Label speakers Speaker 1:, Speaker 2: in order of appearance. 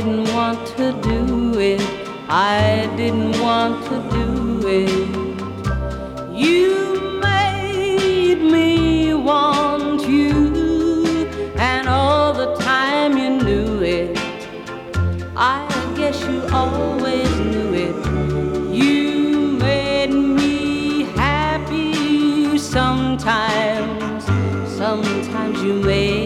Speaker 1: didn't want to do it. I didn't want to do it. You made me want you, and all the time you knew it. I guess you always knew it. You made me happy sometimes. Sometimes you made